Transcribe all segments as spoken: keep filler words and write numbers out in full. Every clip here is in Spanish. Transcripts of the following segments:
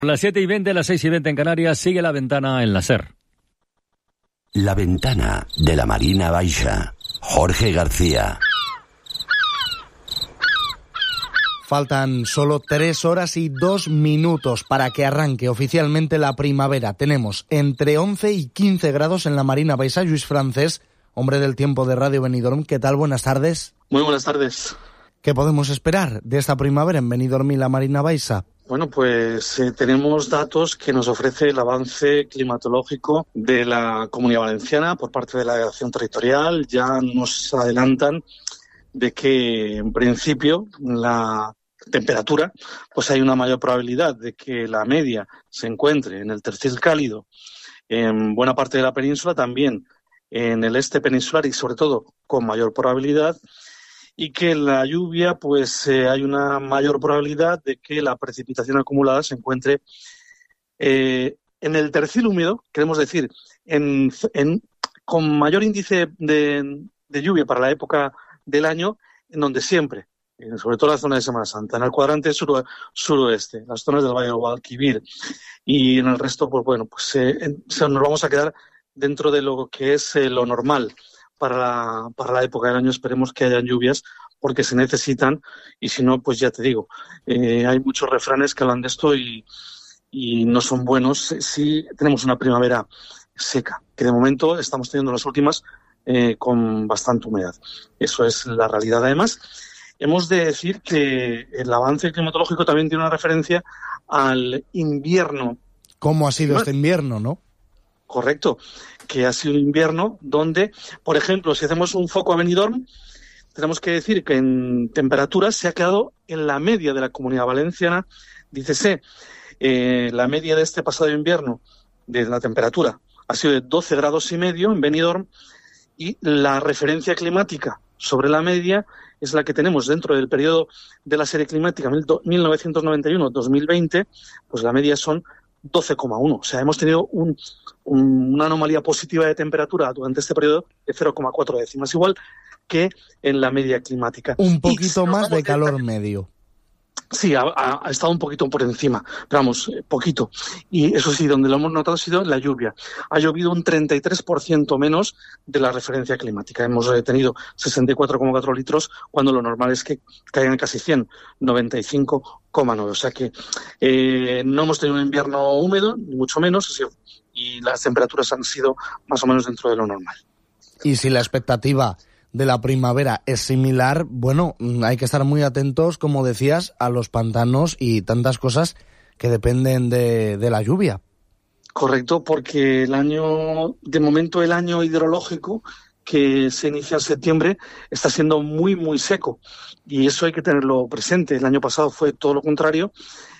Las siete y veinte, las seis y veinte en Canarias, sigue La Ventana en la SER. La Ventana de la Marina Baixa. Jorge García. Faltan solo tres horas y dos minutos para que arranque oficialmente la primavera. Tenemos entre once y quince grados en la Marina Baixa. Lluís Francés, hombre del tiempo de Radio Benidorm. ¿Qué tal? Buenas tardes. Muy buenas tardes. ¿Qué podemos esperar de esta primavera en Benidorm y la Marina Baixa? Bueno, pues eh, tenemos datos que nos ofrece el avance climatológico de la Comunidad Valenciana por parte de la Delegación Territorial. Ya nos adelantan de que, en principio, la temperatura, pues hay una mayor probabilidad de que la media se encuentre en el tercio cálido en buena parte de la península, también en el este peninsular y, sobre todo, con mayor probabilidad, y que la lluvia, pues eh, hay una mayor probabilidad de que la precipitación acumulada se encuentre eh, en el tercio húmedo, queremos decir, en, en, con mayor índice de, de lluvia para la época del año, en donde siempre, eh, sobre todo en la zona de Semana Santa, en el cuadrante sur, suroeste, las zonas del Valle del Guadalquivir, y en el resto, pues bueno, pues eh, en, nos vamos a quedar dentro de lo que es eh, lo normal. Para la, para la época del año. Esperemos que hayan lluvias porque se necesitan, y si no, pues ya te digo, eh, hay muchos refranes que hablan de esto y, y no son buenos si tenemos una primavera seca, que de momento estamos teniendo las últimas eh, con bastante humedad. Eso es la realidad. Además, hemos de decir que el avance climatológico también tiene una referencia al invierno. ¿Cómo ha sido este invierno, no? Correcto, que ha sido un invierno donde, por ejemplo, si hacemos un foco a Benidorm, tenemos que decir que en temperaturas se ha quedado en la media de la Comunidad Valenciana. Dícese, eh, la media de este pasado invierno de la temperatura ha sido de doce grados y medio en Benidorm, y la referencia climática sobre la media es la que tenemos dentro del periodo de la serie climática mil novecientos noventa y uno a dos mil veinte, pues la media son doce coma uno. O sea, hemos tenido un, un, una anomalía positiva de temperatura durante este periodo de cero coma cuatro décimas, igual que en la media climática. Un poquito más de calor de... medio. Sí, ha, ha estado un poquito por encima, pero vamos, poquito. Y eso sí, donde lo hemos notado ha sido en la lluvia. Ha llovido un treinta y tres por ciento menos de la referencia climática. Hemos tenido sesenta y cuatro coma cuatro litros, cuando lo normal es que caigan casi cien, noventa y cinco coma nueve. O sea que eh, no hemos tenido un invierno húmedo, ni mucho menos, y las temperaturas han sido más o menos dentro de lo normal. Y si la expectativa de la primavera es similar, bueno, hay que estar muy atentos, como decías, a los pantanos y tantas cosas que dependen de, de la lluvia. Correcto, porque el año, de momento el año hidrológico que se inicia en septiembre está siendo muy, muy seco, y eso hay que tenerlo presente. El año pasado fue todo lo contrario.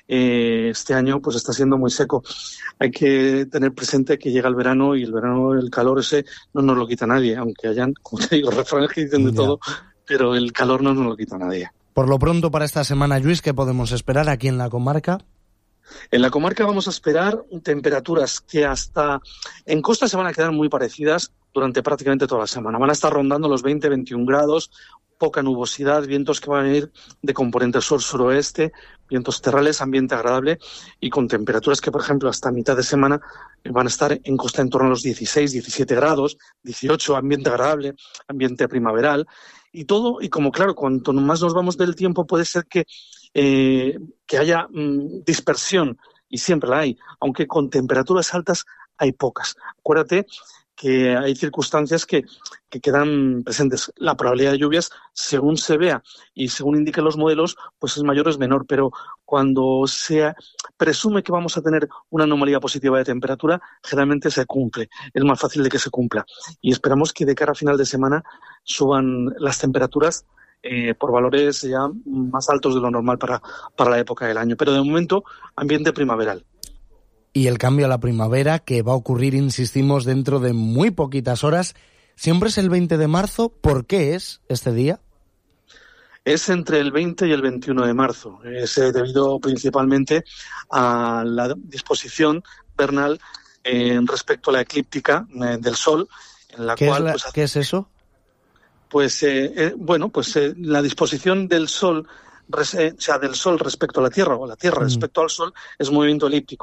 Este año pues está siendo muy seco. Hay que tener presente que llega el verano, y el verano, el calor ese no nos lo quita nadie, aunque hayan, como te digo, refranes que dicen de ya. todo, pero el calor no nos lo quita nadie. Por lo pronto, para esta semana, Lluís, ¿qué podemos esperar aquí en la comarca? En la comarca vamos a esperar temperaturas que hasta en costa se van a quedar muy parecidas durante prácticamente toda la semana. Van a estar rondando los veinte, veintiún grados, poca nubosidad, vientos que van a ir de componente sur-suroeste, vientos terrales, ambiente agradable, y con temperaturas que, por ejemplo, hasta mitad de semana van a estar en costa en torno a los dieciséis, diecisiete grados, dieciocho, ambiente agradable, ambiente primaveral, y todo, y como claro, cuanto más nos vamos del tiempo, puede ser que, eh, que haya mmm, dispersión, y siempre la hay, aunque con temperaturas altas hay pocas. Acuérdate que hay circunstancias que, que quedan presentes. La probabilidad de lluvias, según se vea y según indiquen los modelos, pues es mayor o es menor, pero cuando se presume que vamos a tener una anomalía positiva de temperatura, generalmente se cumple. Es más fácil de que se cumpla. Y esperamos que de cara a final de semana suban las temperaturas eh, por valores ya más altos de lo normal para, para la época del año. Pero de momento, ambiente primaveral. Y el cambio a la primavera, que va a ocurrir, insistimos, dentro de muy poquitas horas, siempre es el veinte de marzo. ¿Por qué es este día? Es entre el veinte y el veintiuno de marzo. Es eh, debido principalmente a la disposición vernal eh, respecto a la eclíptica eh, del Sol, en la ¿Qué cual... Es la, pues, ¿Qué es eso? Pues, eh, eh, bueno, pues eh, la disposición del Sol o sea, del Sol respecto a la Tierra, o la Tierra mm. respecto al Sol, es movimiento elíptico.